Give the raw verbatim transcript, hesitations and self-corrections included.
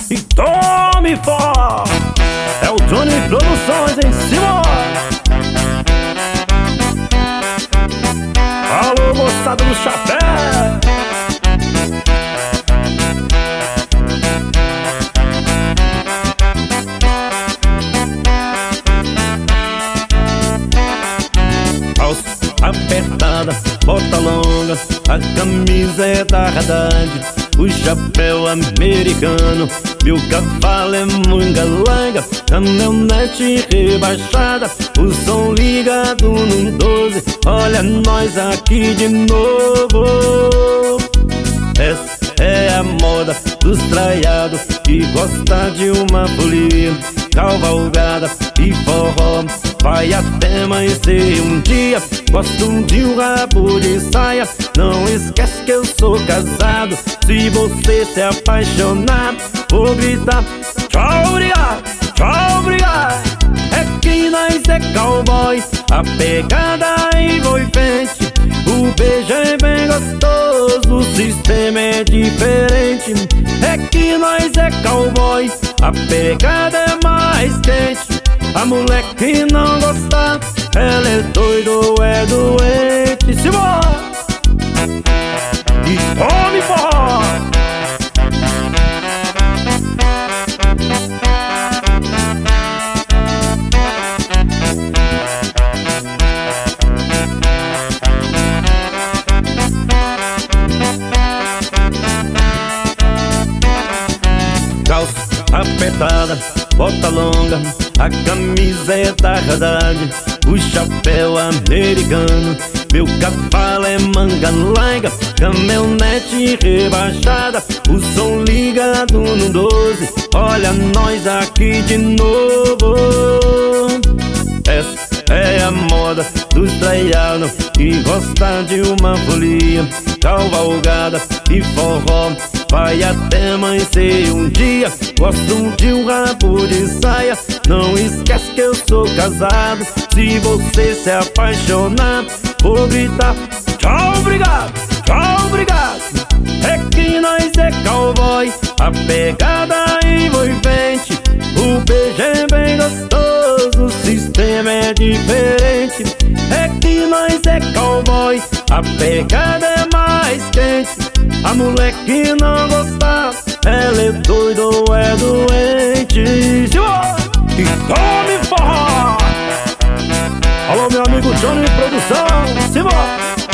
e tome forró. É o Johnny Produções em cima. Alô, moçada do chapéu. Apertada, bota longa, a camiseta Haddad, o chapéu americano, meu cavalo é manga-langa, caminhonete rebaixada, o som ligado no doze, olha nós aqui de novo. Essa é a moda dos traiados que gosta de uma folia, cavalgada e forró, vai até amanhecer um dia. Gosto de um rabo de saia, não esquece que eu sou casado. Se você se apaixonar, vou gritar tchau, obrigado, tchau, obrigado. É que nós é cowboy, a pegada envolvente, o beijo é bem gostoso, o sistema é diferente. É que nós é cowboy, a pegada é mais quente. A mulher que não gosta, ela é doida ou é doente. Se morre e tome forró. Calça apertada, bota longa, a camiseta Haddad, o chapéu americano, meu cavalo é manga-larga, caminhonete rebaixada, o som ligado no doze, olha nós aqui de novo. Essa é a moda dos traianos que gosta de uma folia, cavalgada e forró, vai até amanhecer um dia. Gosto de um rabo de saia, não esquece que eu sou casado. Se você se apaixonar, vou gritar tchau, obrigado, tchau, obrigado. É que nós é cowboy, a pegada envolvente, o beijo é bem gostoso, o sistema é diferente. É que nós é cowboy, a pegada é mais quente. A mulher que não gosta, ela é doida ou é doente. E tome forró. Alô, meu amigo Johnny Produção, Simão.